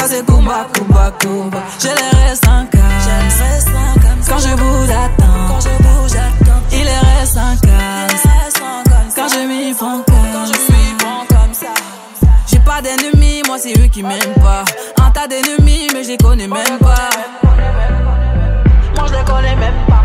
c'est Kumba, Kumba, Kumba. J'ai les restes en calme. Quand je bouge, attends. Il est reste en calme. Quand je m'y font comme ça. J'ai pas d'ennemis, moi c'est eux qui m'aiment pas. Un tas d'ennemis, mais je les connais même pas. Moi je les connais même pas.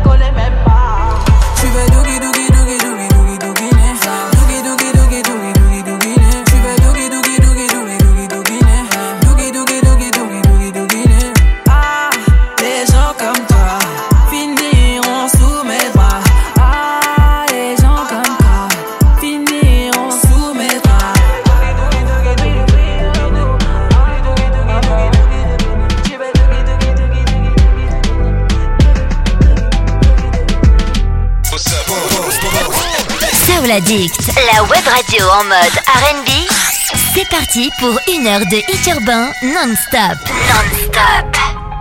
Tu veux dougi dougi dougi dougi dougi dougi né. Dougi dougi dougi dougi dougi dougi né. Tu veux dougi dougi dougi dougi dougi dougi né. Dougi dougi dougi dougi dougi dougi né. Ah, les gens comme toi finiront sous mes bras. Ah, les gens comme toi finiront sous mes bras. Soul Addict, la web radio en mode R&B. C'est parti pour 1 heure de hit urbain non-stop. Non-stop.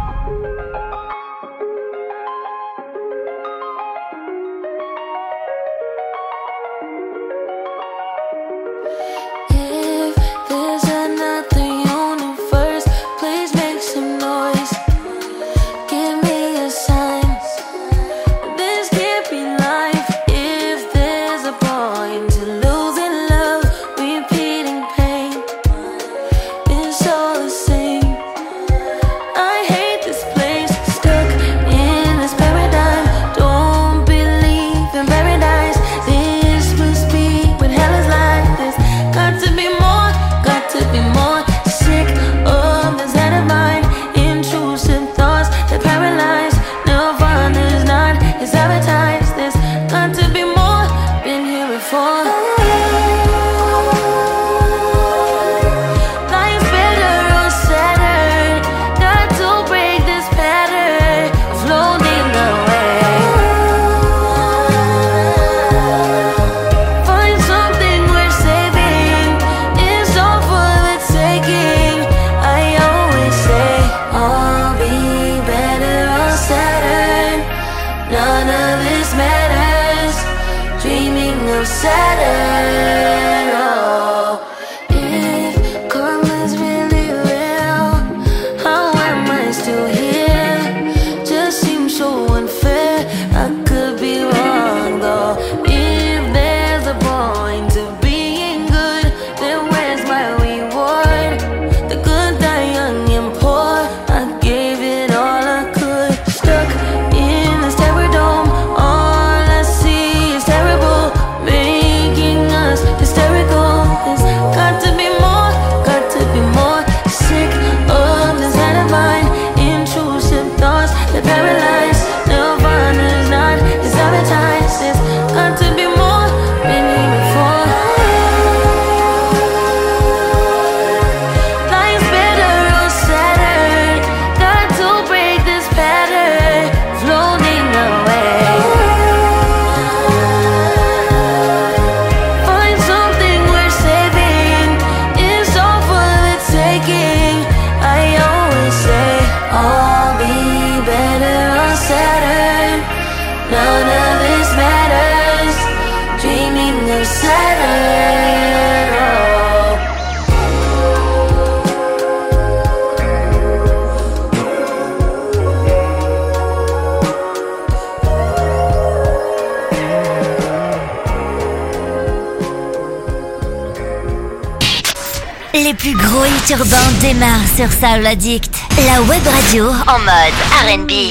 Les plus gros hits urbains démarrent sur Soul Addict, la web radio en mode R&B.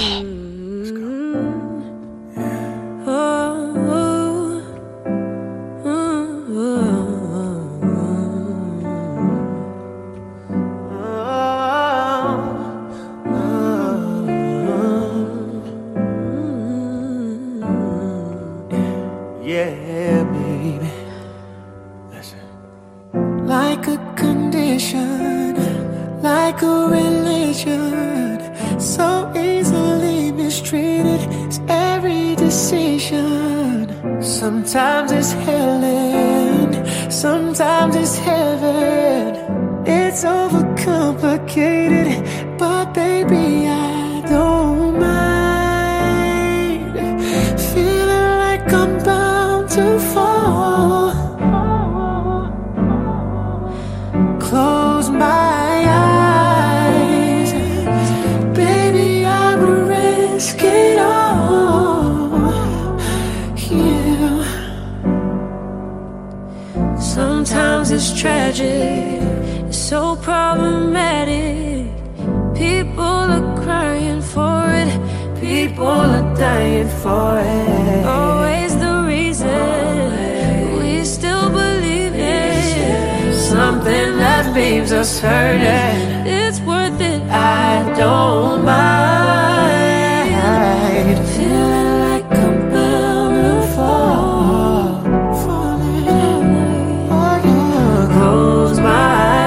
Yeah, baby. Listen. Like a condition, like a religion, so easily mistreated is every decision. Sometimes it's hell and sometimes it's heaven. It's overcomplicated, but baby, I don't mind feeling like I'm bound to fall. Close my dramatic. People are crying for it. People are dying for it. Always the reason we still believe it. Something that leaves us hurting. It's worth it. I don't mind feeling like I'm bound to fall. Falling. Oh, yeah. Close my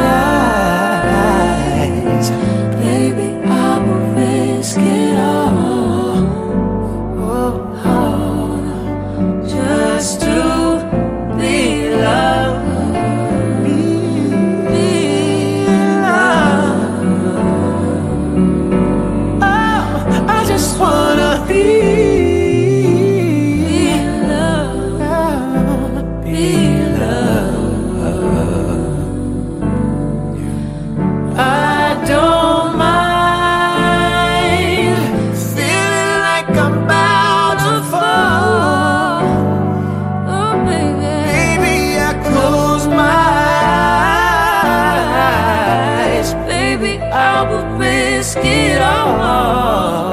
eyes, baby. I will risk it all. Oh, oh, just to be loved. Wanna be loved, be loved. I don't mind feeling like I'm about to fall. Oh baby, baby, I close my eyes, baby, I will risk it all.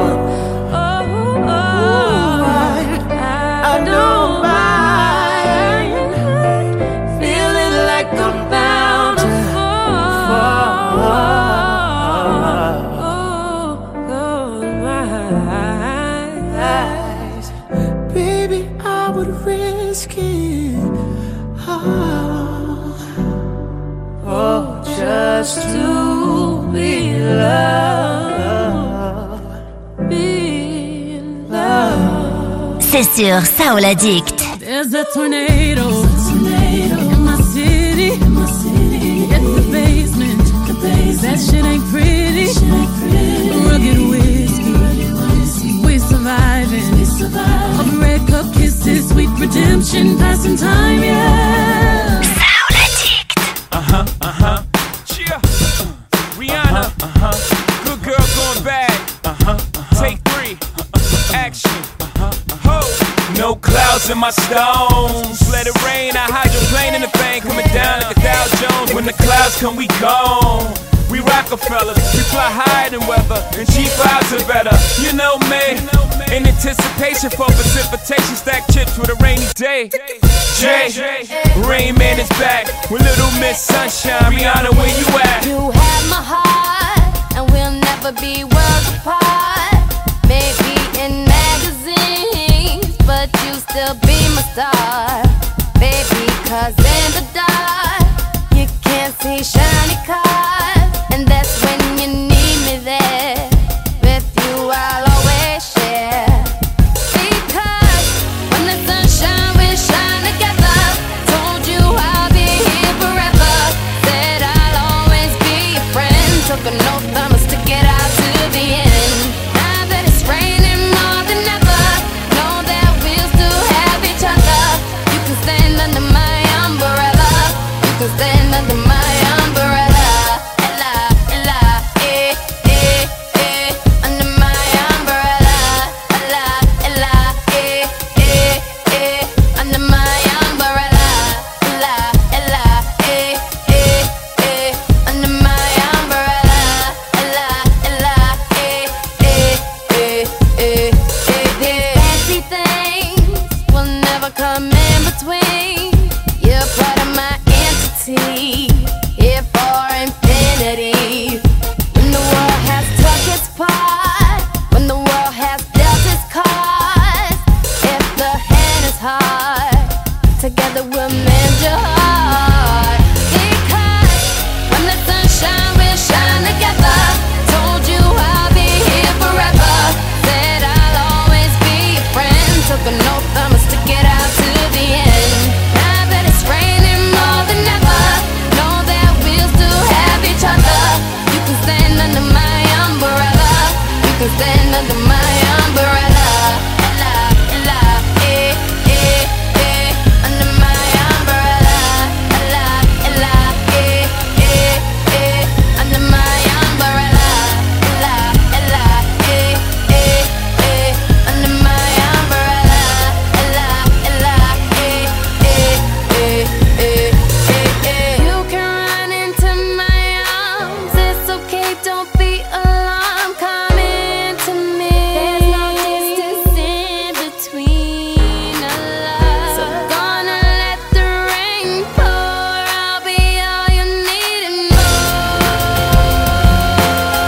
Just to be loved, be loved. C'est sur Soul Addict. There's a tornado in my city. It's the basement. That shit ain't pretty. Rugged whiskey. We surviving. All the red cup kisses, sweet redemption, passing time, yeah. Soul Addict. Rihanna, good girl going bad. Take 3, action. Ho, no clouds in my stones. Let it rain, I hydroplane in the bank, coming down like a Dow Jones. When the clouds come, we gone. We Rockefellers, we fly higher than weather, and G5s are better. You know me, in anticipation for precipitation, stack chips with a rainy day. Jay, Rain Man is back with Little Miss Sunshine. Rihanna, where you at? You have my heart, and we'll never be worlds apart. Maybe in magazines, but you still be my star. Baby, 'cause in the dark, you can't see shiny cars. And that's when you need me there. With you I'll always share. Because when the sunshine we shine together. Told you I'll be here forever. Said I'll always be your friend. Took an oath, I'ma stick it out to the end. Now that it's raining more than ever, know that we'll still have each other. You can stand under my umbrella. You can stand under my umbrella. don't be alarmed, come into me. There's no distance in between our love. So gonna let the rain pour, I'll be all you need and more.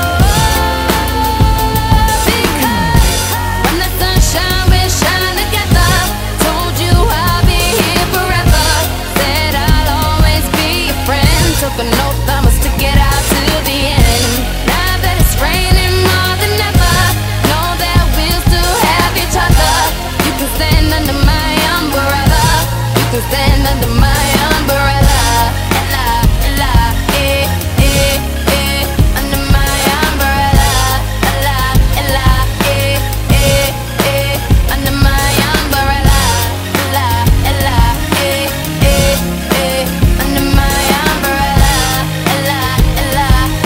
Because when the sun shines, we shine together. Told you I'll be here forever. Said I'll always be your friend. Took an oath, I'ma stick it out to the end. Now that it's raining more than ever, know that we'll still have each other. You can stand under my umbrella. You can stand under my umbrella. Ella, ella, under my umbrella. Ella, ella, under my umbrella. Ella, ella, under my umbrella. Ella, ella,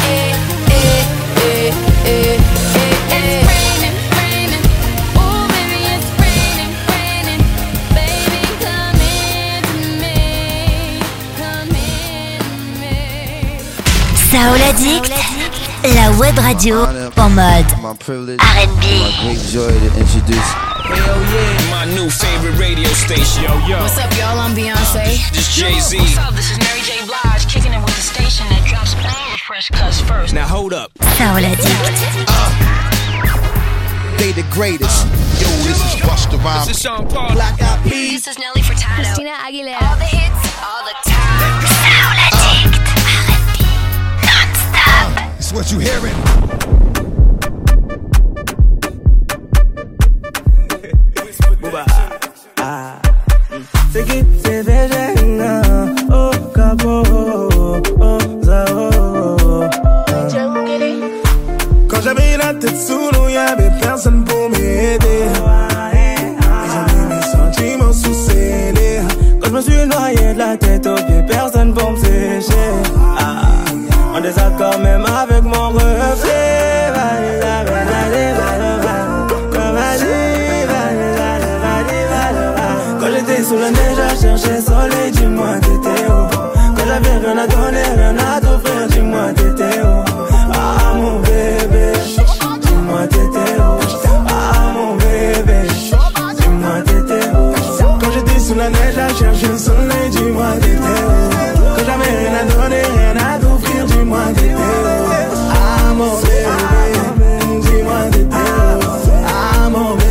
it's raining, raining. Oh, baby, it's raining, raining. Baby, come into me. Come into me. Soul Addict, la web radio en mode My privilege, R&B. my great joy to introduce. Hell yeah, my new favorite radio station. Yo. What's up, y'all? I'm Beyonce. This Jay-Z. What's up? This is Mary J. Blige, kicking it with the station that drops all the fresh cuts first. Now hold up. Soul Addict. They the greatest. Yo, this is Busta Rhymes. This is Sean Paul. Black Eyed Peas. This is Nelly Furtado. Christina Aguilera. All the hits, all the time. Soul Addict. R&B non-stop. It's what you hearing. Ce qui s'est fait gênant, oh capo, oh zao. Quand j'avais la tête sous l'eau, y'avait personne pour m'aider. J'ai mis mes sentiments sous scellés. Quand je me suis noyé de la tête aux pieds, personne pour me sécher. En désaccord même avec mon reflet. Quand j'étais sous la neige à chercher soleil, dis-moi t'étais où. Quand j'avais rien à donner, rien à t'offrir, dis-moi t'étais où. Ah mon bébé, dis-moi t'étais où. Ah mon bébé, dis-moi t'étais où. Quand j'étais sous la neige à chercher le soleil, dis-moi t'étais où. Quand j'avais rien à donner, rien à t'offrir, dis-moi t'étais où. Ah mon bébé, dis-moi t'étais où. Ah mon bébé.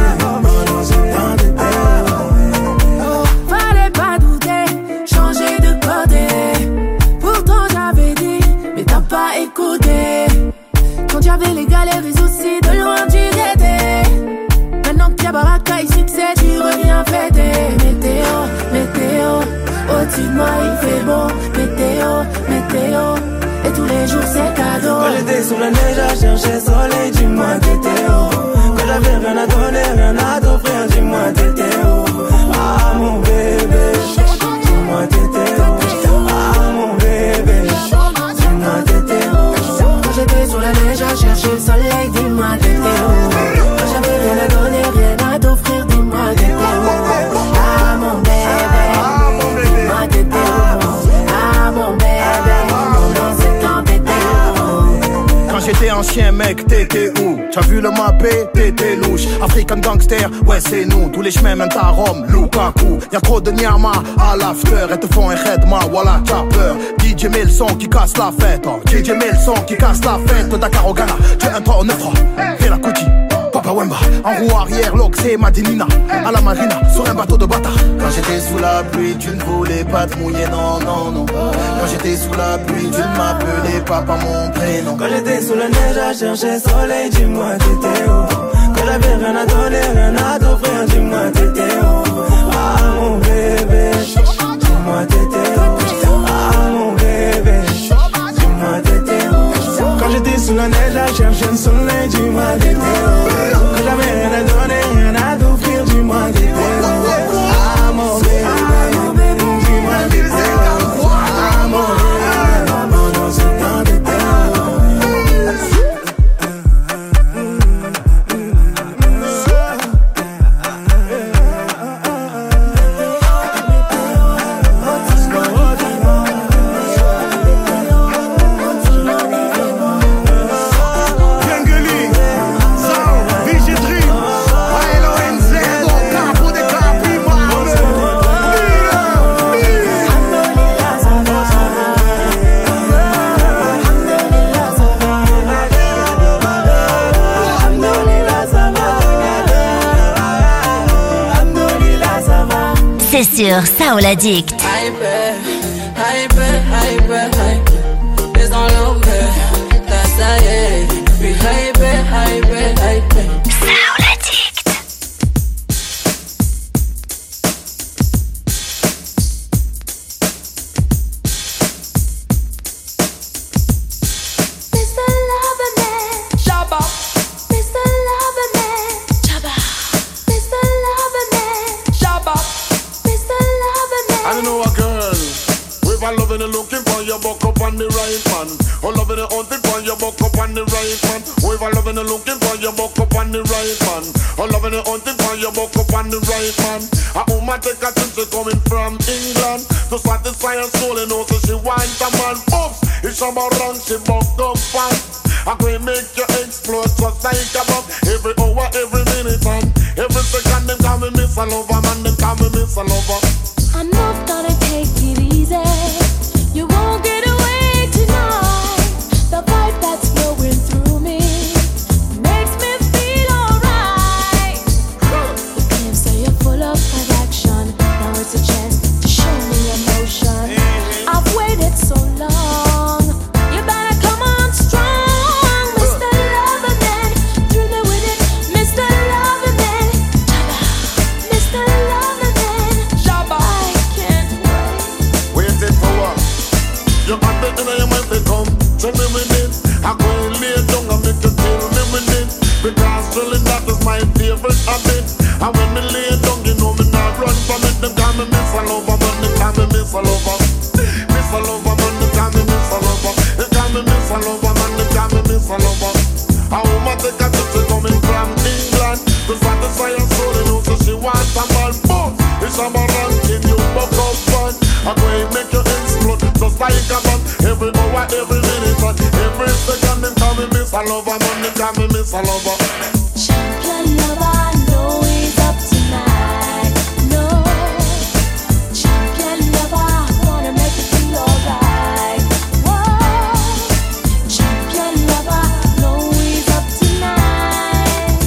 Fallait pas douter, changer de côté. Pourtant j'avais dit, mais t'as pas écouté. Quand j'avais les galères et soucis, de loin tu guettais. Maintenant que y'a baraka et succès, tu reviens fêter. Météo, météo, au-dessus de moi il fait beau. Météo, météo, et tous les jours c'est cadeau. Quand j'étais sous la neige à chercher soleil, dis-moi t'étais où. Quand j'avais rien à donner, rien à t'offrir, dis-moi t'étais où. Ah mon bébé, dis-moi t'étais où. Ah mon bébé, dis-moi t'étais où. Quand j'étais sous la neige à chercher le soleil, dis-moi t'étais où. Quand j'avais rien à donner, rien à t'offrir, dis-moi t'étais où. Ah mon bébé, dis-moi t'étais où. Ah mon bébé, dans ce temps t'étais où. Quand j'étais ancien mec, t'étais où? T'as vu le mappé, t'étais louche. African gangster, ouais c'est nous. Tous les chemins mènent à Rome, Lukaku. Y'a trop de Nyama à l'after. Et te font un redma, voilà t'as peur. DJ met le son qui casse la fête. DJ met le son qui casse la fête. Dakar au Ghana, tu es un 3 au 9. Fais la Kuti, Papa Wemba. En roue arrière, l'Oxé, Madinina. À la marina, sur un bateau de bâtard. Quand j'étais sous la pluie, tu ne voulais pas te mouiller, non, non, non. Quand j'étais sous la pluie, tu ne m'appelais pas par mon prénom. Quand j'étais sous la neige à chercher soleil, dis-moi t'étais où. Quand j'avais rien à donner, rien à t'offrir, dis-moi t'étais où. Ah mon bébé, dis-moi t'étais où. Ah mon bébé, dis-moi t'étais où. Quand j'étais sous la neige à chercher le soleil, dis-moi t'étais où. Quand j'avais rien à donner, rien à t'offrir, dis-moi t'étais où. Ah mon bébé, dis-moi t'étais où. Ah mon bébé, pendant ce temps t'étais où. c'est sur Soul Addict. Looking for your buck up on the right man. Oh, loving it hunting for your buck up on the right man. Oh, if I loving it looking for your buck up on the right man. Oh, loving it hunting for your buck up on the right man. A woman take a trip, she coming from England to satisfy her soul and also she wants a man. Oops, it's about run, she buck up fast. I'm going to make you explode just like a bomb. Every hour, every minute, and every second, them call me Miss a Lover, man, them call me Miss a Lover. I'm not gonna take it easy. You won't get away tonight. The vibe that's flowing through me makes me feel alright. You claim say you're full of action. Now it's a chance to show me emotion. I've waited so long. You better come on strong, Mr. Loverman. Thrill me with it, Mr. Loverman. Mr. Loverman. I can't wait. Waiting for what? You got the in your mind to come, tell me with it. I go and lay down and make you tell me with it. Because really that is my favorite habit. And when me lay down, you know me not run from it. Them call me Miss a Lover, man, they call me Miss a Lover. Miss a Lover, man, they call me Miss a Lover. They call me Miss a Lover, man, they call me Miss a Lover. A woman take a trip, she coming from England to satisfy her soul, and also she wants a man. Boom, it's a man ranking, you buck up fun. I'm going to make you explode just like a bomb. Every hour, every minute, and every second, them call me Miss a Lover, man, they call me Miss a Lover. Champion lover, no, he's up tonight. No, champion lover, wanna make you feel alright. Whoa, champion lover, no, he's up tonight.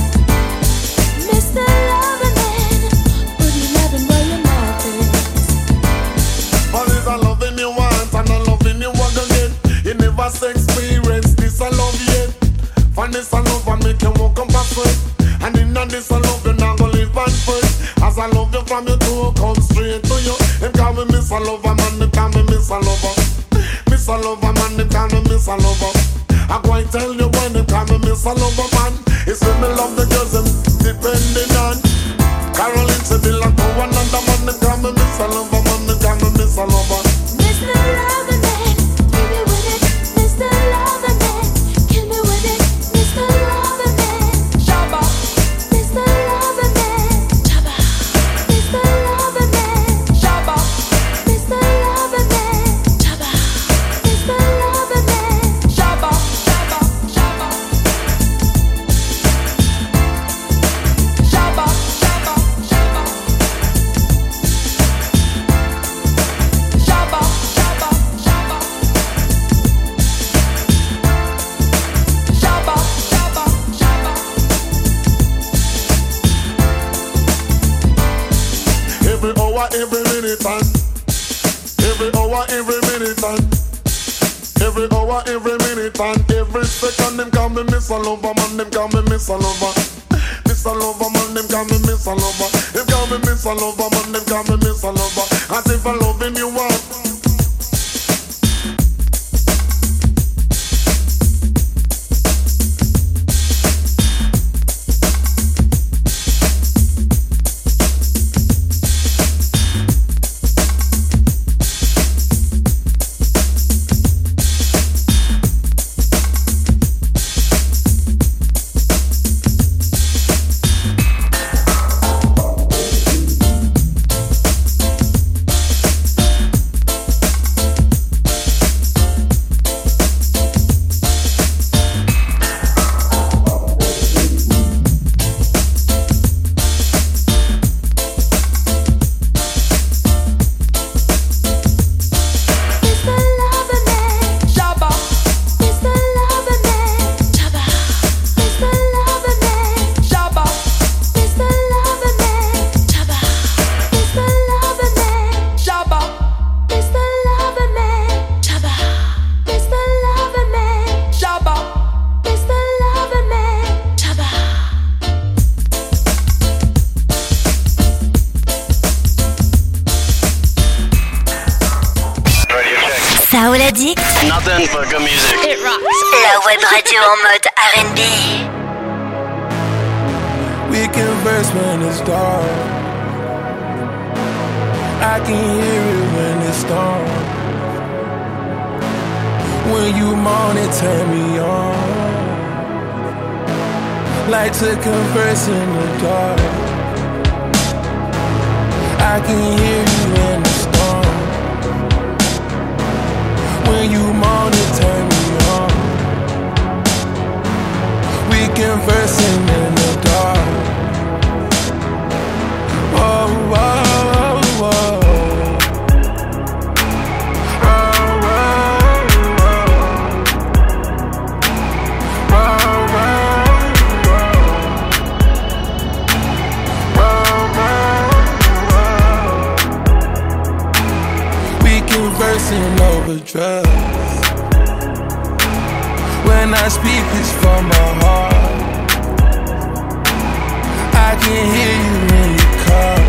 Mr. Loverman, put 11 where your mouth is. But it's a loving you want and a loving you want again. You never experience this I love yet. Find this I love and make you walk up backward. And in this I love you now gonna live on first. As I love you from your toe, come straight to you. Them call me Miss a Lover, man, them call me Miss a Lover. Miss a Lover, man, them call me Miss a Lover. I go and tell you when them call me Miss a Lover, man. It's when me love the girls them depending on. Caroline Seville and go another man, them call me Miss a Lover, man, them call me Miss a Lover. Mr. Loverman, kill me with it, Mr. Loverman, kill me with it, Mr. Loverman. Shabba, Mr. Loverman, Shabba, Mr. Loverman, Shabba, Mr. Loverman, Shabba, Mr. Loverman, Shabba, Shabba, Shabba, Shabba, Shabba, Shabba. Shabba, shabba, shabba. Shabba, shabba, shabba. Every hour, every minute, and every hour, every minute, and every hour, every minute, and every second, them call me Miss a Lover, man, them call me Miss a Lover. Miss a Lover, man, them call me Miss a Lover. Them call me Miss a Lover, man, them call me Miss a Lover. As if I loving you want. stand for good music. It rocks. La web radio en mode R&B. We converse when it's dark. I can hear it when it's dark. When you moan it turn me on. Like to converse in the dark. I can hear you in the storm. When you moan it turn me on. We conversing in the dark. Whoa, whoa, whoa. Conversing over drugs. When I speak, it's from my heart. I can hear you when you call.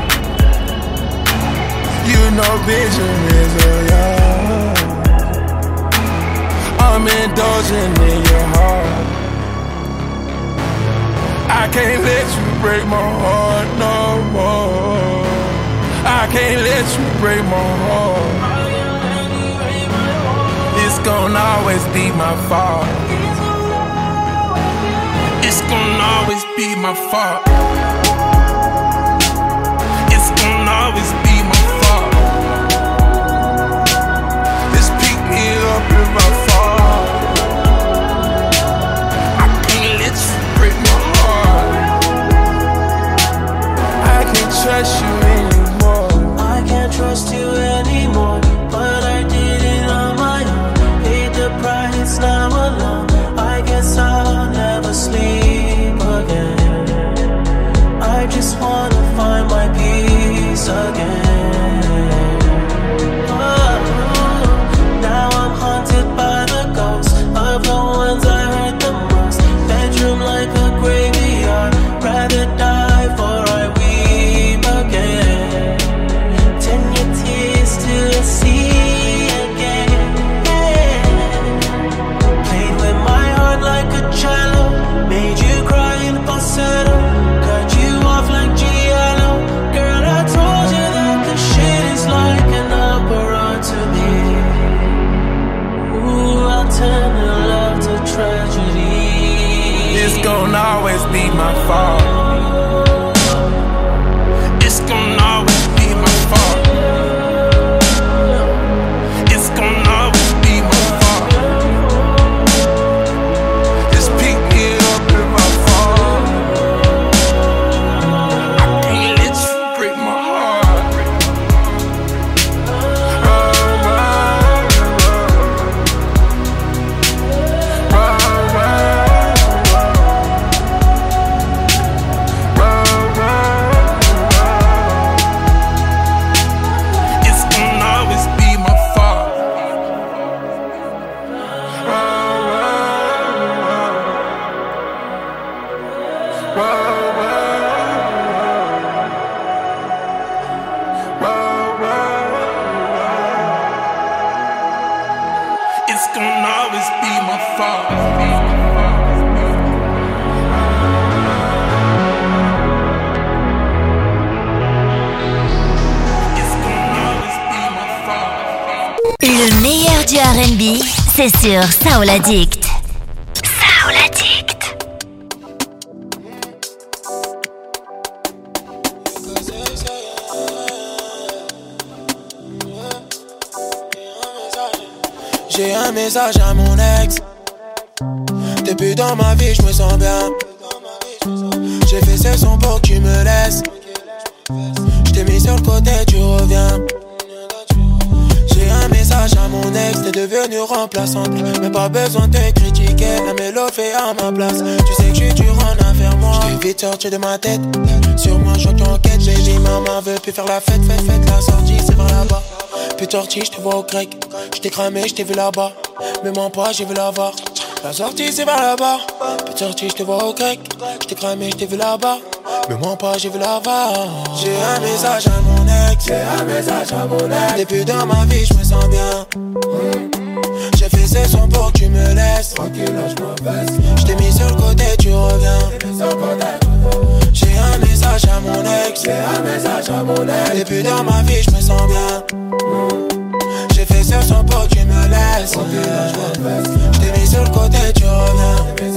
You know vision is a yacht. I'm indulging in your heart. I can't let you break my heart no more. I can't let you break my heart. It's gonna always be my fault. It's gonna always be my fault. It's gonna always be my fault. Just pick me up if I fall. I can't let you break my heart. I can't trust you anymore. I can't trust you anymore. But I did it on my own. Paid the price, now alone. I guess I'll never sleep again. I just wanna find my peace again. Oh, now I'm haunted by the ghosts of the ones I hurt the most. Bedroom like a graveyard. Rather die for I weep again. Turn your tears to the sea again. Played with my heart like a cello. Made you cry in falsetto. Cut you off like Giallo. Girl, I told you that the shit is like an opera to me. Ooh, I'll turn your love to tragedy. It's gonna always be my fault. It's gonna always be my fault. It's gonna always be my fault. Just pick me up if I fall. I can't let you break my heart. It's gonna always be my fault. It's gonna always be my fault. Le meilleur du R&B, c'est sur Soul Addict. Soul Addict. J'ai un message à mon ex. T'es plus dans ma vie, je me sens bien. J'ai fait ce son pour que tu me laisses. J't'ai mis sur le côté, tu reviens. J'ai un message à mon ex. T'es devenue remplaçante. Mais pas besoin de te critiquer. La mélo fait à ma place. Tu sais que je suis dur en affaire, moi. J't'ai vite sorti de ma tête. Sur moi, je t'enquête. Baby, maman veut plus faire la fête. Fête, la sortie, c'est vers là-bas. Plus torti, je te vois au grec. J't'ai cramé, je t'ai vu là-bas. Mais mens pas, j'ai vu la voir. La sortie, c'est vers là-bas. Plus torti, je te vois au grec. J't'ai cramé, je t'ai vu là-bas. Mais mens pas, j'ai vu la voir. J'ai un message à mon ex. J'ai un message à mon ex. T'es plus dans ma vie, je me sens bien. J'ai fait ce son pour que tu me laisses. Tranquille, lâche ma veste. J't'ai mis sur le côté, tu reviens. J'ai un message à mon ex. J'ai un message à mon ex. Et puis dans ma vie, je me sens bien. J'ai fait ce son pour que tu me laisses. Tranquille, lâche ma veste. J't'ai mis sur le côté, tu reviens.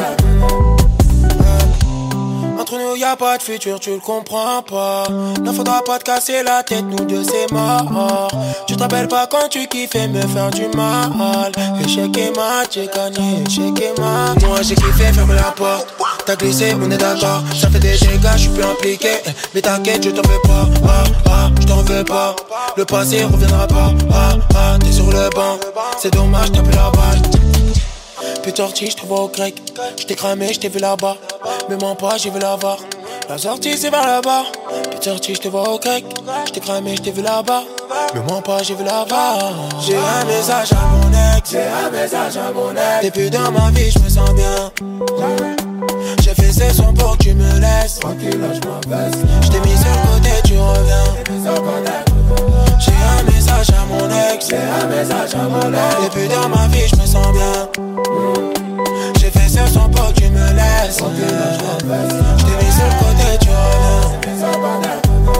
Entre nous y'a pas de futur, tu le comprends pas. Ne faudra pas te casser la tête, nous deux c'est mort. Tu te rappelles pas quand tu kiffais me faire du mal. Échec et mat, j'ai gagné, échec et mat. Moi j'ai kiffé, ferme la porte. T'as glissé, on est d'accord. Ça fait des dégâts, j'suis plus impliqué. Mais t'inquiète, je t'en veux pas. Je t'en veux pas. Le passé reviendra pas. T'es sur le banc. C'est dommage, t'as plus la balle. Puis sorti, je te vois au grec. J't'ai cramé, j't'ai vu là-bas. Mais mens pas, j'ai vu la voir. La sortie, c'est vers là-bas. Puis sorti, je te vois au grec. J't'ai cramé, j't'ai vu là-bas. Mais mens pas, j'ai vu là-bas. J'ai un message à mon ex. J'ai un message à mon ex. Depuis dans ma vie, je me sens bien. J'ai fait ce son pour que tu me laisses. Tranquille, lâche ma veste. J't'ai mis sur le côté, tu reviens. J'ai un message à mon ex. J'ai un message à mon ex. Depuis dans ma vie, je me sens bien. J'ai fait ce son pour que tu me laisses. J't'ai mis sur le côté, tu reviens.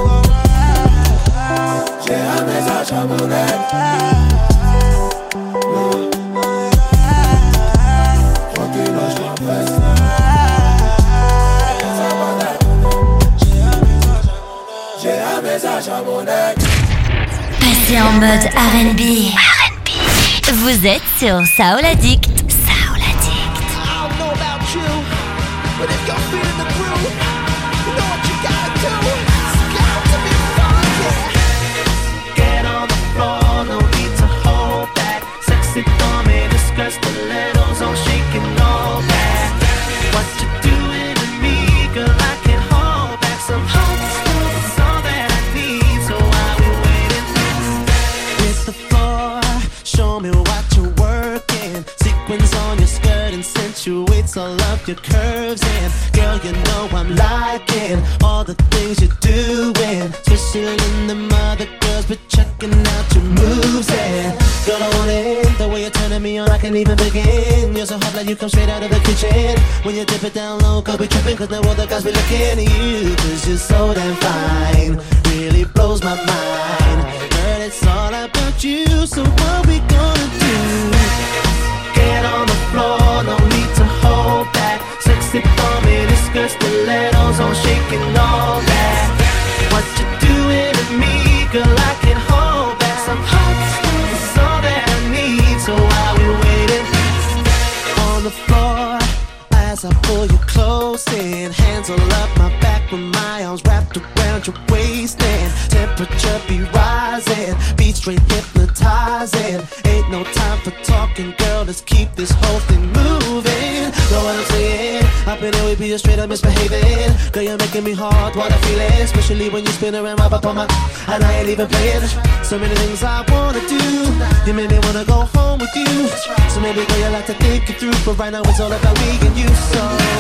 J'ai un message à mon ex. Tranquille, lâche ma veste. J'ai un message à mon ex. Passez en mode R&B. Vous êtes sur Soul Addict. All of your curves and girl, you know I'm liking all the things you're doing, especially in the mother girls, but checking out your moves and girl, I want it the way you're turning me on, I can't even begin. You're so hot like you come straight out of the kitchen. When you dip it down low, could be tripping, cause now all the guys be looking at you, cause you're so damn fine, really blows my mind. Girl, it's all about you, so what we gonna do? Get on the floor, no need to hold back. Sexy for me, this skirt, stilettos on shaking all that. What you doing to me, girl, I can hold back. Some hot stuff is all that I need, so while we waiting on the floor, as I pull you close in, hands all up my back with my arms wrapped around your waist, and temperature be rising, beat straight hypnotizing. Ain't no time for talking, girl, let's keep this whole thing moving. Know what I'm saying? Up in here we be straight up misbehaving. Girl, you're making me hard, what I feeling, especially when you spin around right up on my, and I ain't even playing. So many things I wanna do, you made me wanna go home with you. So maybe girl, you like to think it through, but right now it's all about me and you. So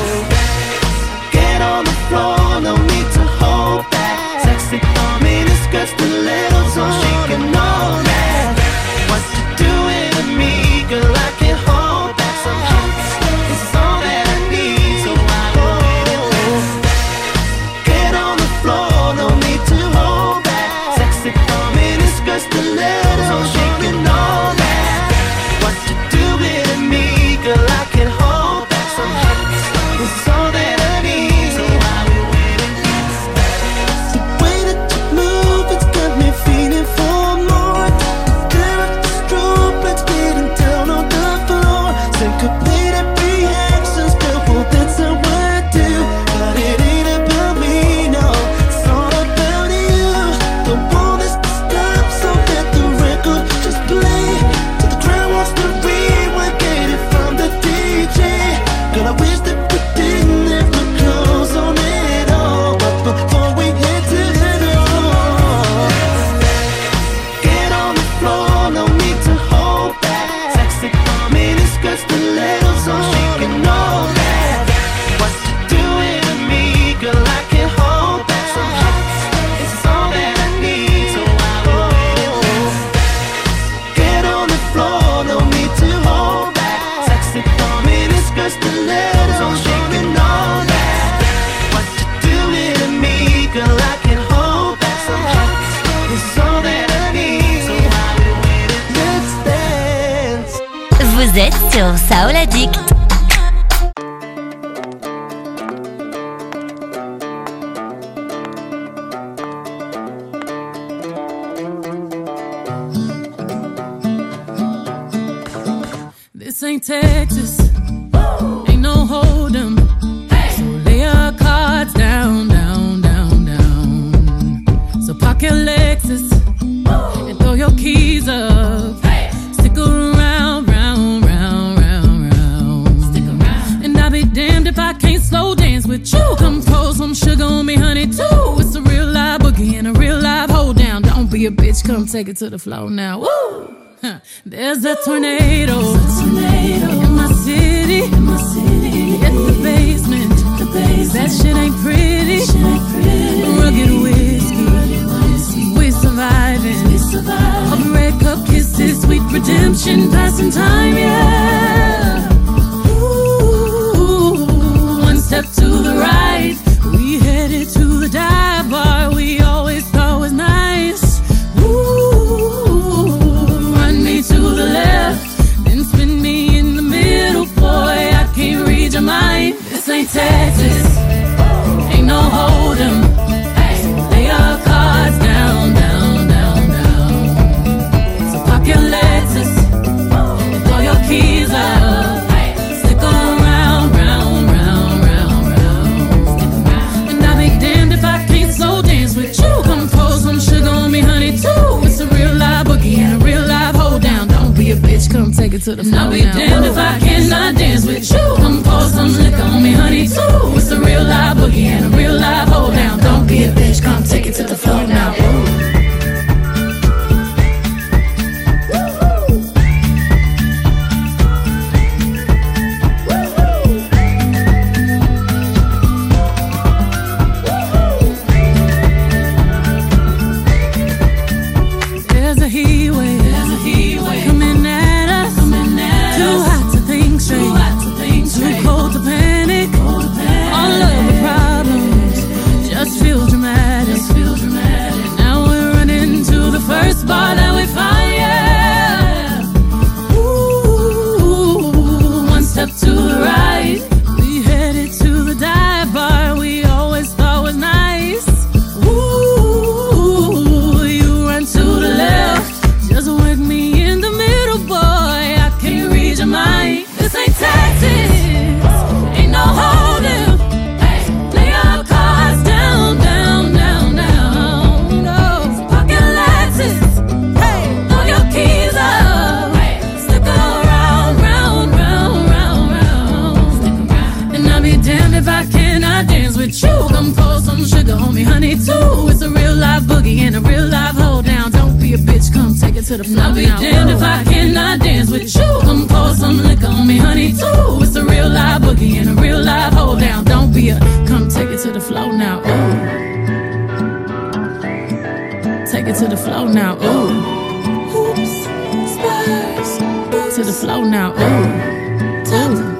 get on the floor, no need to hold back. Sexy for me, this skirt, stilettos on, shaking all that. What you doing to me, girl, I can't hold back. Some hot stuff is all that I need, so I will wait. Get on the floor, no need to hold back. Sexy for me, this skirt, stilettos on, shaking all that. What you doing to me, girl, I can't hold back. Some hot stuff is all that I need, so I will wait. The way that you move, it's got me feeling for more. Clear up the strobe, let's get down on the floor. Syncopate. Soul Addict. This ain't Texas, ain't no hold'em. So lay your cards down, down, down, down. So park your Lexus and throw your keys up. Stick around, round, round, round, round. Stick around. And I'll be damned if I can't slow dance with you. Come pour some sugar on me, honey, too. It's a real live boogie and a real live hold down. Don't be a bitch, come take it to the floor now. Woo! There's a tornado in my city. It's the basement. That shit ain't pretty. Rugged whiskey. We surviving. All the red cup kisses, sweet redemption, passing time, yeah. Ooh, one step to the right. We headed to the dive bar we always thought was nice. To the left, then spin me in the middle, boy, I can't read your mind. This ain't Texas, ain't no hold'em. Lay your cards down, down, down, down. So park your Lexus and throw your keys up. Stick around, round, round, round, round. And I'll be damned if I can't slow dance with you. Come pour some sugar on me, honey, too. It's a real live boogie and a real live hold down. Don't be a bitch, come take it to the floor. I'll be damned if I cannot dance with you. Come pour some liquor on me, honey, too. It's a real live boogie and a real live hold down. Don't be a bitch, come take it to the floor now. Ooh. Bar that we find, yeah. Ooh, one step to the right. We headed to the dive bar we always thought was nice. Ooh, you run to the left, just wake me in the middle, boy, I can't read your mind. This ain't Texas, ain't no hold'em. Lay your cards down, down, down, down. No, pocket Lexus. If I cannot dance with you, come pour some sugar on me, honey, too. It's a real live boogie and a real live hold down. Don't be a bitch, come take it to the floor. I'll be damned if I cannot dance with you. Come pour some liquor on me, honey, too. It's a real live boogie and a real live hold down. Don't be a, come take it to the floor now. Ooh. Take it to the floor now. Ooh. Hoops, spurs, to the floor now. Ooh. Ooh.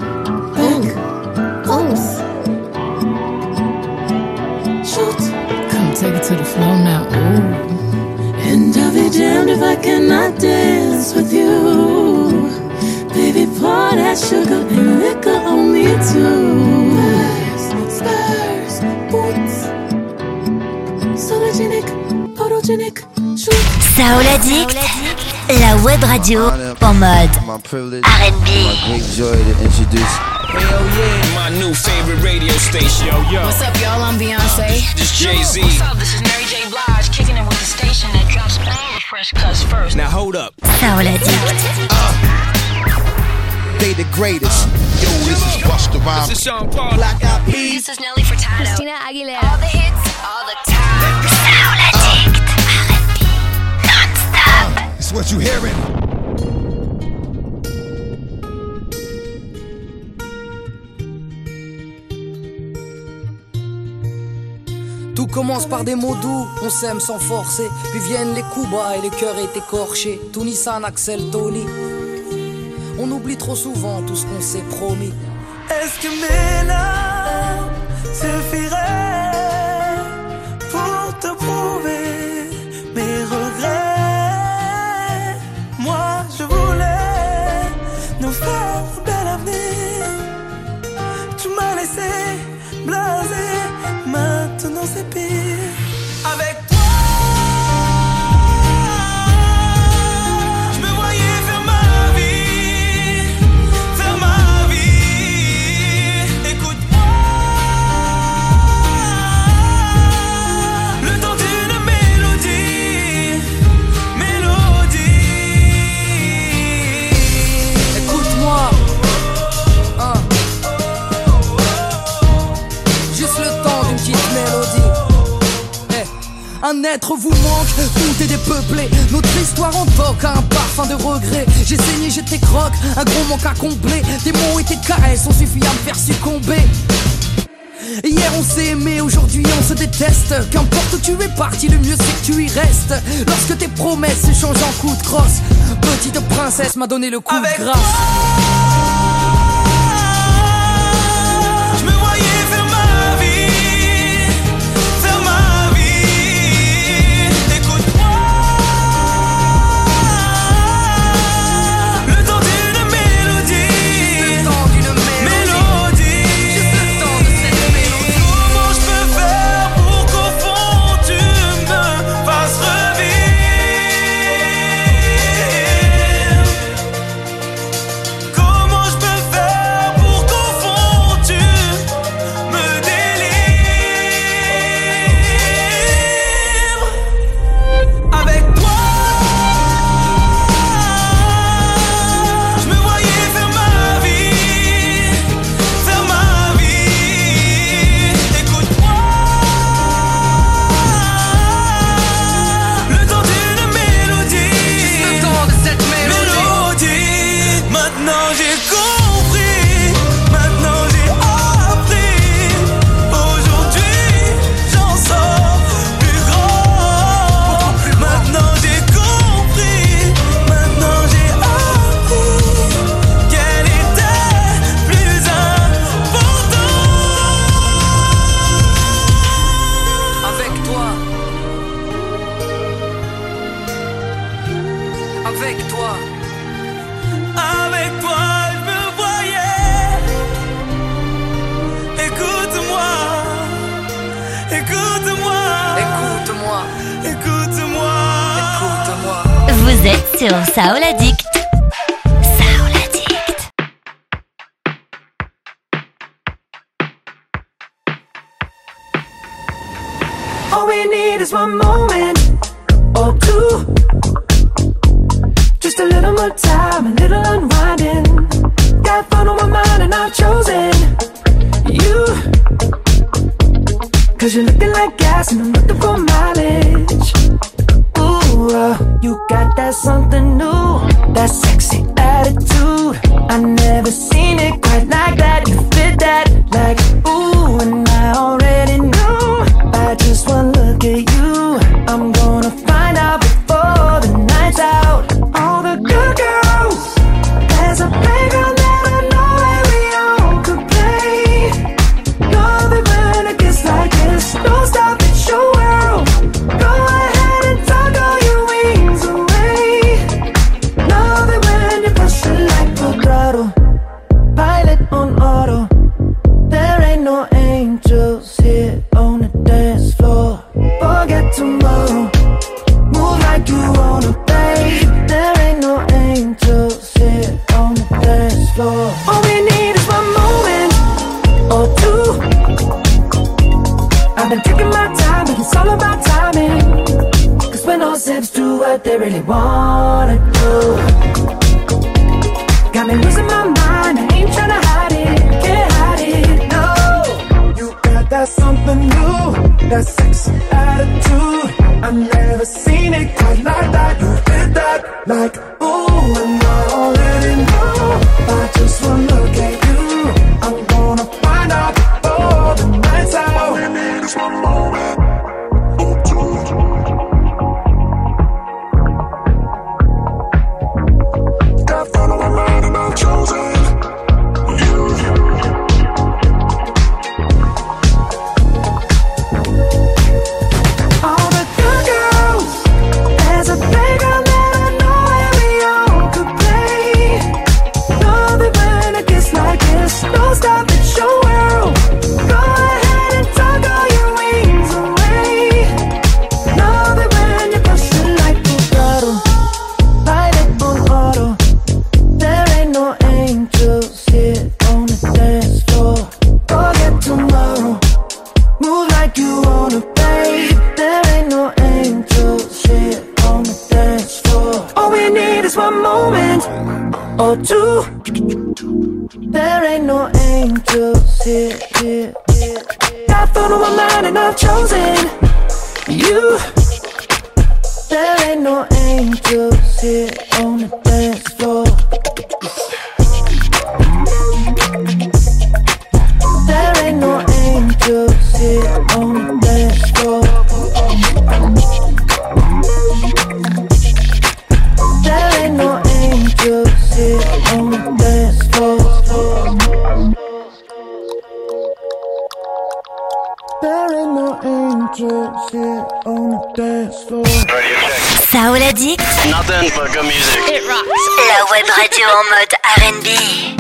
Take it to the floor now, ooh. And I'll be damned if I cannot dance with you. Baby, pour that sugar and liquor on me too. Spurs, boots, sologenic, photogenic, shoot. Soul Addict, la web radio en mode R&B. My great joy to introduce. Hell yeah, my new favorite radio station. Yo, yo. What's up, y'all? I'm Beyonce. This Jay-Z. What's up? This is Mary J. Blige, kicking it with the station that drops all the fresh cuts first. Now hold up. Soul Addict. They the greatest. Yo, this is Busta Rhymes. This is Sean Paul. Black Eyed Peas. This is Nelly Furtado. Christina Aguilera. All the hits, all the time. Soul Addict. R&B. Non-stop. It's what you hearing. Tout commence par des mots doux, on s'aime sans forcer. Puis viennent les coups bas et les cœurs est écorché. Tout Nissan, Axel, Tony. On oublie trop souvent tout ce qu'on s'est promis. Est-ce que mes larmes suffiraient pour te prouver mes regrets? Moi je voulais nous faire belle non c'est pire. Avec toi un être vous manque, tout est dépeuplé. Notre histoire en toque a un parfum de regret. J'ai saigné, j'étais croque, un gros manque à combler. Des mots et tes caresses ont suffi à me faire succomber. Hier on s'est aimé, aujourd'hui on se déteste. Qu'importe où tu es parti, le mieux c'est que tu y restes. Lorsque tes promesses se changent en coups de crosse, petite princesse m'a donné le coup de grâce. Vous êtes sur Soul Addict. Soul Addict. All we need is one moment or two. Just a little more time, a little unwinding. Got fun on my mind and I've chosen you. Cause you're looking like gas and I'm looking for mileage. You got that something new, that sexy attitude. I never seen it quite like that. You fit that like ooh, and I already knew by just one look at you. I'm gonna find out before the night's out. All the good girls, there's a playground that I know where we all could play. Love it when it gets like this. Don't stop, it's your world. Go ahead and talk all your wings away. Love it when you push it like a throttle. Pilot on auto. There ain't no angels here on the dance floor. Forget tomorrow. Move like you wanna, babe. There ain't no angels here on the dance floor. All we need is one moment or two. I've been taking my time, but it's all about timing. Cause when those hips do what they really wanna do, got me losing my mind, I ain't tryna hide it, can't hide it, no. You got that something new, that sexy attitude. I've never seen it quite like that. You did that like ooh, and I already know by just one look at you. I'm gonna find out before the night's out. All we need is one moment or two. Got fun on my mind and I've chosen you. All the good girls, there's a playground that I know where we all could play. Love it when it gets like this. Don't stop, it's your world. Go ahead and talk all your wings away. angels here. I thought of a man and I've chosen you. There ain't no angels here on the dance floor. There ain't no angels here on the dance floor. There ain't no angels here on the dance floor. There ain't no angels here on the dance floor. Soul Addict. Nothing but good music. It rocks. La web radio en mode R&B.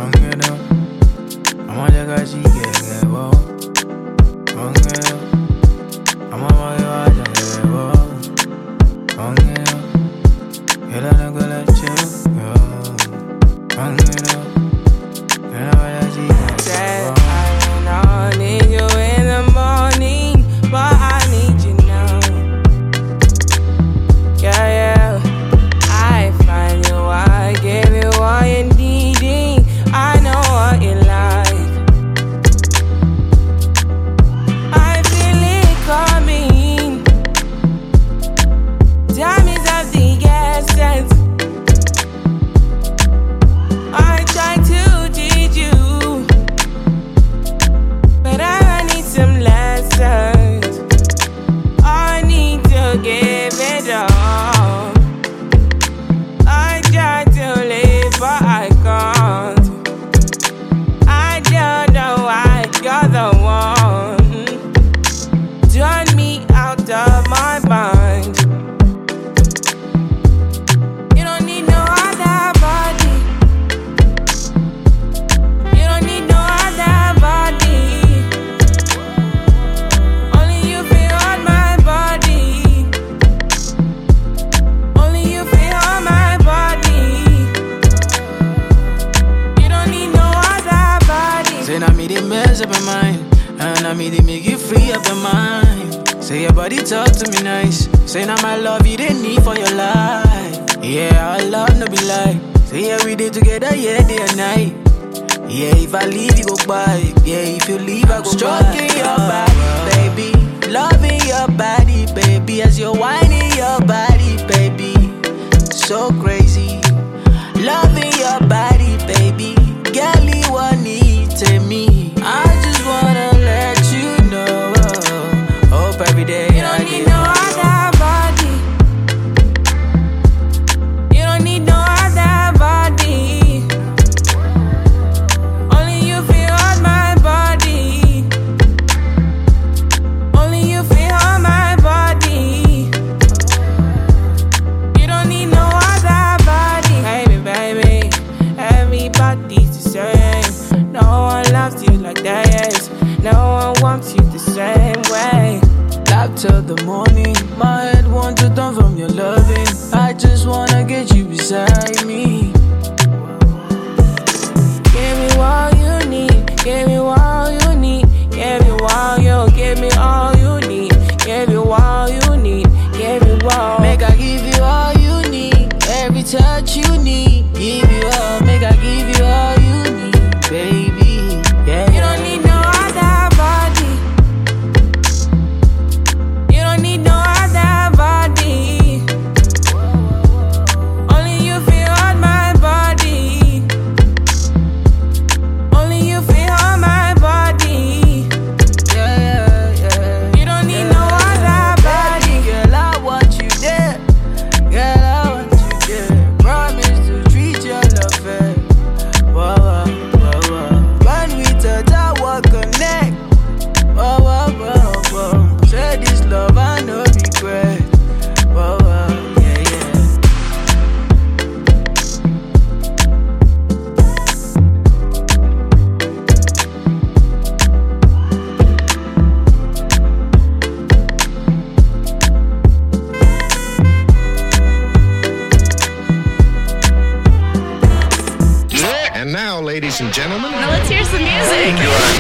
ladies and gentlemen. Now let's hear some music.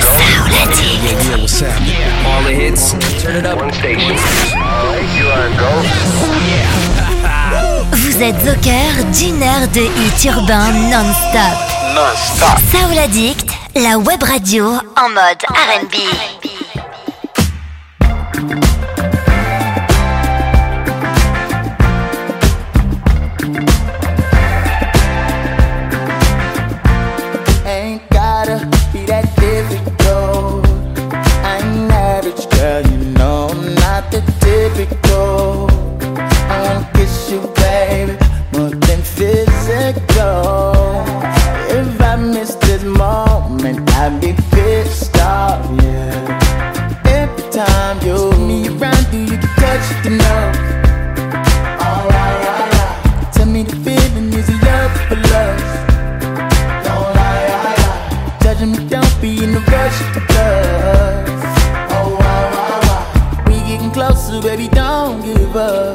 Yeah, what's happening? All the hits, turn it up. One station. You are go. Vous êtes au cœur d'une heure de hits urbains non-stop. Non-stop. Soul Addict La web radio en mode R&B. Ain't gotta be that difficult. I'm average, girl, you know I'm not the typical. I wanna kiss you, baby, more than physical. If I miss this moment, I'd be pissed off, yeah. Every time you me around, do you get touched enough? Alright, alright. Tell me the feeling, is it love for love? Don't lie, judging me, don't be in the rush for love. Oh, wow. We getting closer, baby, don't give up.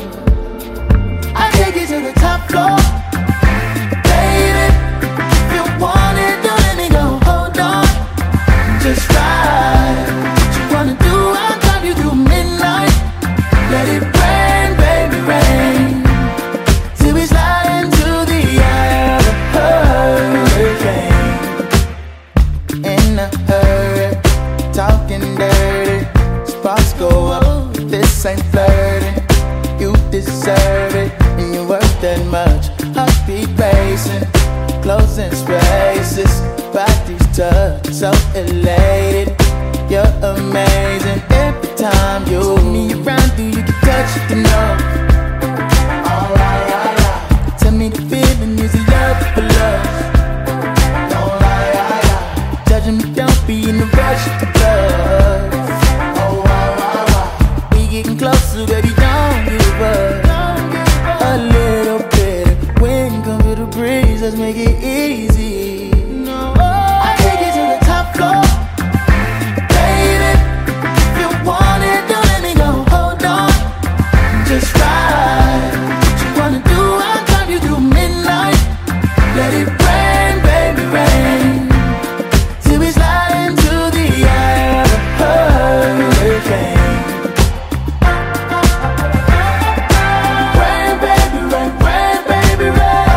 I take it to the top floor. Baby, if you want it, don't let me go, hold on. Just ride. What you wanna do, I'll drive you through midnight. Let it rain, baby, rain. Till we slide into the eye of a hurricane. In a hurry, talking dirty. Sparks go up, this ain't flirting. You deserve it, and you're worth that much. Heartbeat racing, closing spaces. Bodies touch, so elated. You're amazing. Every time you me around, do you get touched enough? Alright, alright. Tell me the feeling, is it love for love? Don't lie, judging me, don't be in the rush to love. Oh, wow. We getting closer, baby, don't give up. A little bit of wind come through the breeze, let's make it easy. I take it to the top floor. Baby, if you want it, don't let me go, hold on. Just ride. What you wanna do, I'll drive you through midnight. Let it rain, baby, rain. Till we slide into the eye of a hurricane. Rain, baby, rain, rain, baby, rain.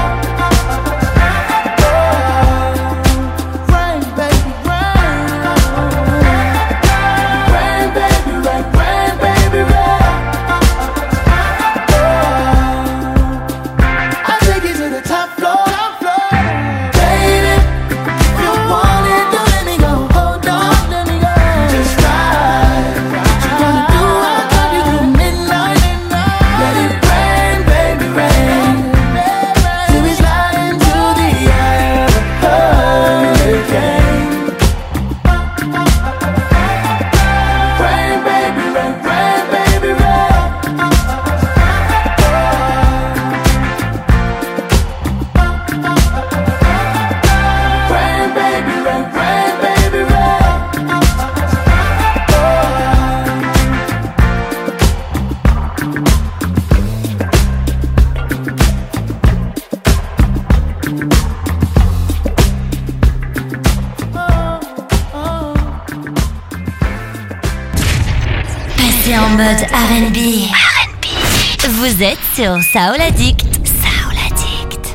Rain, baby, rain. Rain, baby, rain, rain, baby, rain. I take it to the top floor. Baby, if you want it, don't let me go, hold on. Just ride. What you wanna do, I'll drive you through midnight. Let it rain, baby, rain. Till we slide into the eye of a hurricane. Rain, baby, rain, rain, baby, rain. Rain, baby, rain, rain, baby, rain. Passez en mode R&B. Vous êtes sur Soul Addict. Soul Addict.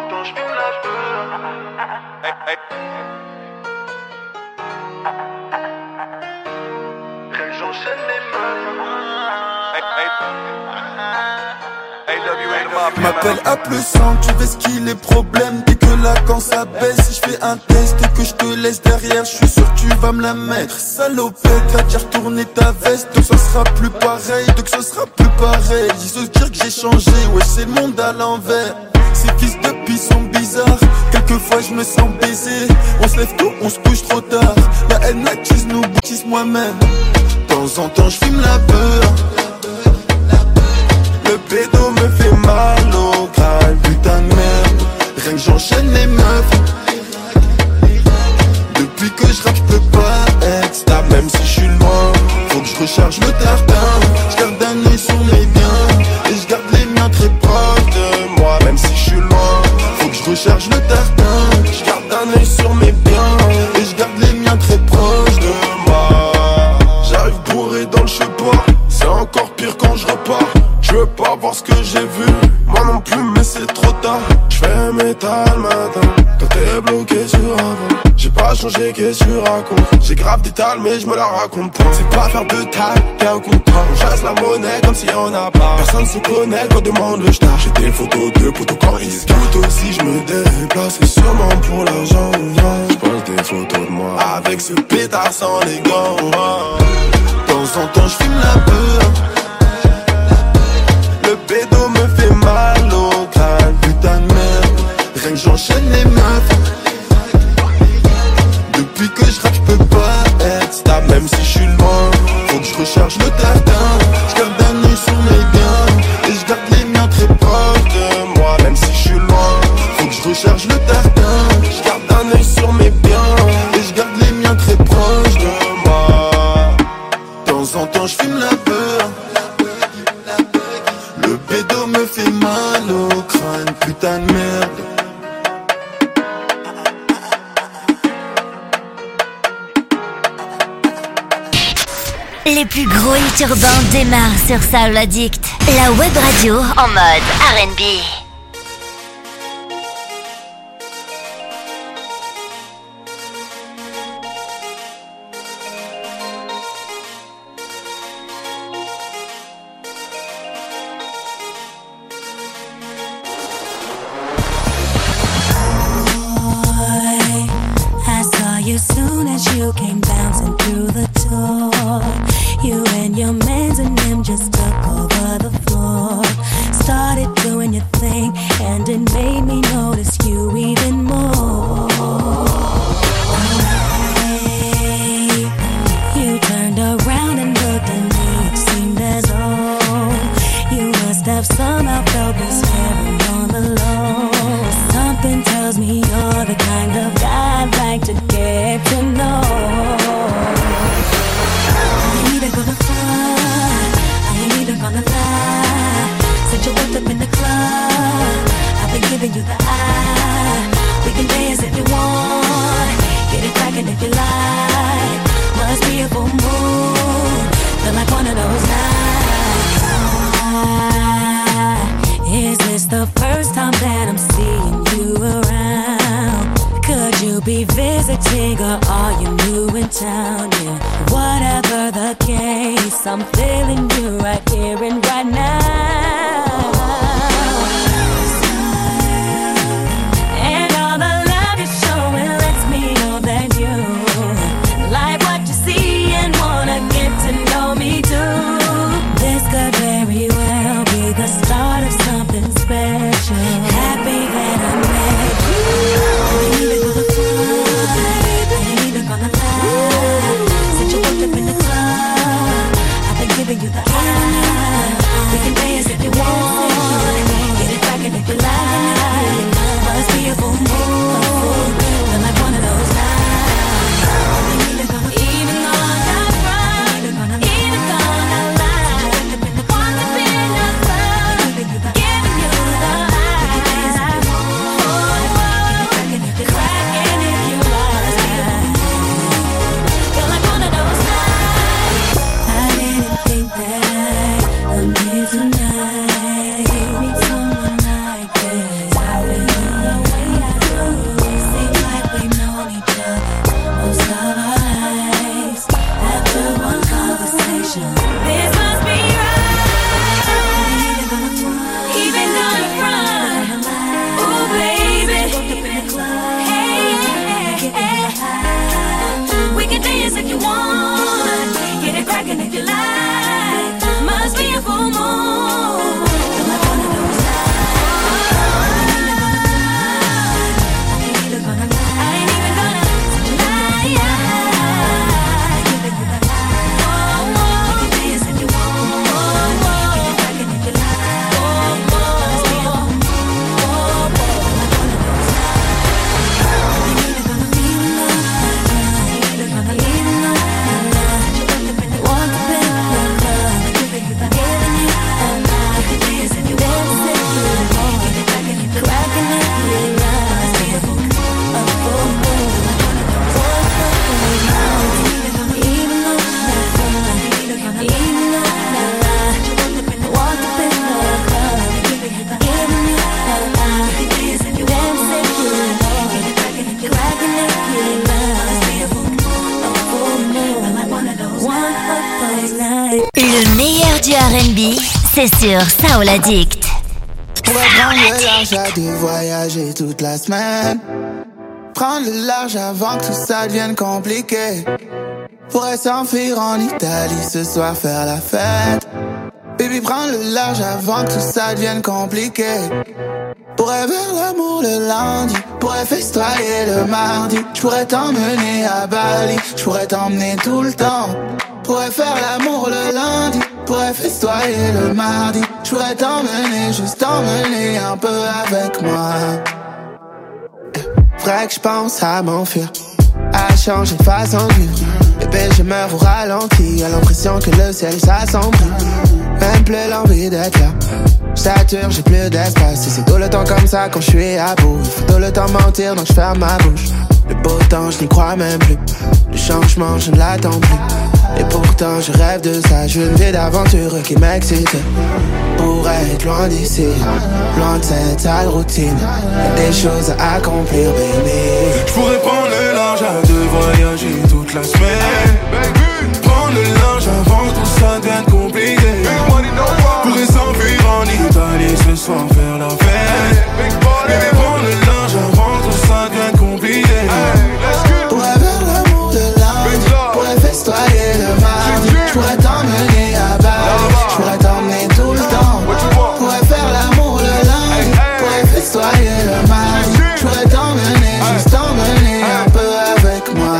M'appelle à plus 100, tu veux qu'il est problème. Dès que là quand ça baisse, si je fais un test et que je te laisse derrière, je suis sûr que tu vas me la mettre. Salopette, t'as déjà retourné ta veste, donc ça sera plus pareil, donc ça sera plus pareil. Ils se dire que j'ai changé, ouais c'est le monde à l'envers. Ces fils de pis sont bizarres, quelquefois je me sens baisé. On se lève tôt, on se couche trop tard. La haine l'attise, nous boutisse moi-même. De temps en temps je fume la peur. Le pédo me fait mal au crâne, putain de merde. Rien que j'enchaîne les meufs. Depuis que je rappe, je peux pas être stable, même si je suis loin. Faut que je recharge le tartin. Je garde un œil sur mes biens et je garde les miens très proches de moi, même si je suis loin. Faut que je recharge le tartin. Je garde un œil sur mes biens et je garde les miens très proches de moi. J'arrive bourré dans le chemin, c'est encore pire quand je repars. Je veux pas voir ce que j'ai vu, moi non plus mais c'est trop tard. Je fais métal matin, quand t'es bloqué sur avant. J'ai pas changé raconte. J'ai grave des tales mais je me la raconte pas. C'est pas faire de taille, y'a un comptoir. On chasse la monnaie comme si on a pas. Personne se connaît quand demande le star. J'ai des photos de potos quand ils se tout aussi je me déplace. C'est sûrement pour l'argent. Je pose des photos de moi avec ce pétard sans les gants. De temps en temps je filme la peur. Le pédo me fait mal au crâne. Putain de merde. Rien que j'enchaîne les meufs. Depuis que je rappe, je peux pas être stable. Même si je suis loin, faut que je recherche le tartin. Je garde un œil sur mes biens. Et je garde les miens très proches de moi. Même si je suis loin, faut que je recherche le tartin. Je garde un œil sur mes biens. Et je garde les miens très proches de moi. De temps en temps je filme la peur. Le pédo me fait mal au crâne. Putain de merde. Les plus gros hits urbains démarrent sur Soul Addict, la web radio en mode R&B. I saw you soon as you came bouncing through the door. You and your mans and them just took over the floor. Started doing your thing and it made me notice you even more. Hey, you turned around and looked at me. It seemed as though you must have somehow felt this staring on the low. Something tells me you're the kind of guy I'd like to get to know. Gonna lie, said you walked up in the club. I've been giving you the eye. We can dance if you want, get it crackin' if you like. Must be a full moon, feel like one of those nights. Is this the first time that I'm seeing you around? Could you be visiting or are you new in town? Yeah, whatever the case, I'm feeling you right here and right now. And all the love you're showing lets me know that you like what you see and wanna get to know me too. This could very well be the start of something special. Happy that I met you. Giving you the eye. We can dance if you want, get it crackin' if you like. Must be a full moon, feel like one of those nights. Even though I got run, even though I lie, want to be in your club, giving you the eye. Crackin' if you like, feel like one of those nights. I didn't think that I'm here tonight. You need someone like this. I feel the way I do. Seems like we've known each other most of our lives. After one conversation, this must be right. Even though I'm front, ooh baby, hey, we can dance if you want, get it crackin' if you like. Must be a full moon. Feel like one of those nights. I ain't even gonna lie. Giving you the lie. You can dance if you want. Get it crackin' if you like. Must be a full moon. Feel like one of those nights. I ain't even gonna feel love. I ain't even gonna leave love. Walk the bed. Le meilleur du R&B, c'est sur Soul Addict. Pourrais prendre le large à deux, voyager toute la semaine. Prendre le large avant que tout ça devienne compliqué. Pourrais s'enfuir en Italie ce soir, faire la fête. Baby, prendre le large avant que tout ça devienne compliqué. Pourrais faire l'amour le lundi, pourrais festoyer le mardi. J'pourrais t'emmener à Bali, j'pourrais t'emmener tout le temps. Pourrais faire l'amour le lundi, pourrais festoyer le mardi. J'pourrais t'emmener, juste t'emmener un peu avec moi. Vrai que j'pense à m'enfuir, à changer de façon de vivre. Bébé, je meurs au ralenti, à l'impression que le ciel s'assombrit. Même plus l'envie d'être là, j'sature, j'ai plus d'espace. Et c'est tout le temps comme ça quand je suis à bout. Il faut tout le temps mentir donc je ferme ma bouche. Le beau temps je n'y crois même plus, le changement je ne l'attends plus. Et pourtant je rêve de ça, je veux une vie d'aventure qui m'excite. Pour être loin d'ici, loin de cette sale routine, y'a des choses à accomplir, baby. J'pourrais prendre le large à deux, voyager toute la semaine. Prendre le large avant que tout ça devienne compliqué. Pourrais s'enfuir en Italie ce soir, faire la fête. Baby, prendre le large avant que tout ça devienne compliqué. Pourrais faire l'amour de lundi, pourrais festoyer le mardi. J'pourrais t'emmener à Bali, j'pourrais t'emmener tout le temps. Pourrais faire l'amour le lundi, pourrais festoyer le mardi. J'pourrais t'emmener, juste t'emmener un peu avec moi.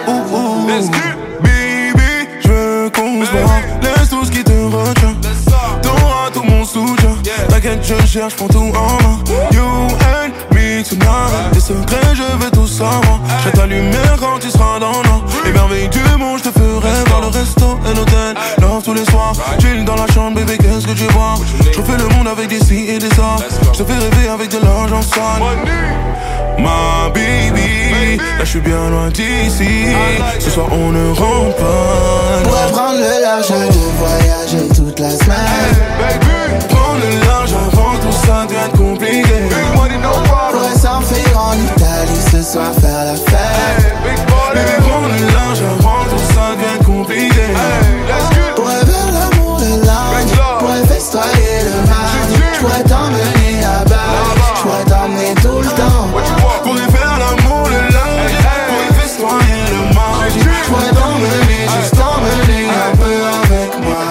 Baby, j'veux qu'on se voit, laisse tout ce qui te retient. T'auras tout mon soutien, t'inquiète je cherche pour tout en main. You and me tonight, tes secrets je veux tout savoir. Je ta lumière quand tu seras dans l'an. Les merveilles du monde je te ferai voir le resto et l'hôtel. Love tous les soirs, chill dans la chambre bébé qu'est-ce que tu vois. Je refais le monde avec des si et des ça. Je te fais rêver avec de l'argent sale. Ma baby, là je suis bien loin d'ici. Ce soir on ne rentre pas. Pourrais prendre le large à deux, voyager toute la semaine. Prendre le large avant tout ça devienne compliqué. Pourrais s'enfuir en Italie ce soir, faire la fête. Baby, prendre le large avant tout ça devienne compliqué. Pourrais faire l'amour le lundi, pourrais festoyer le mardi. J'pourrais t'emmener à Bali, j'pourrais t'emmener tout le temps. Pourrais faire l'amour le lundi, pourrais festoyer le mardi. J'pourrais t'emmener, juste t'emmener un peu avec moi.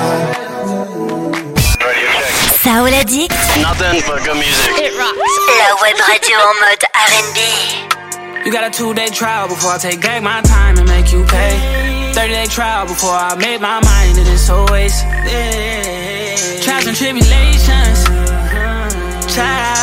Soul Addict. Nothing but good music. It rocks. La web radio en mode R&B. You got a 2-day trial before I take back my time and make you pay. 30-day trial before I make my mind that it's a waste. Trials and tribulations. Child.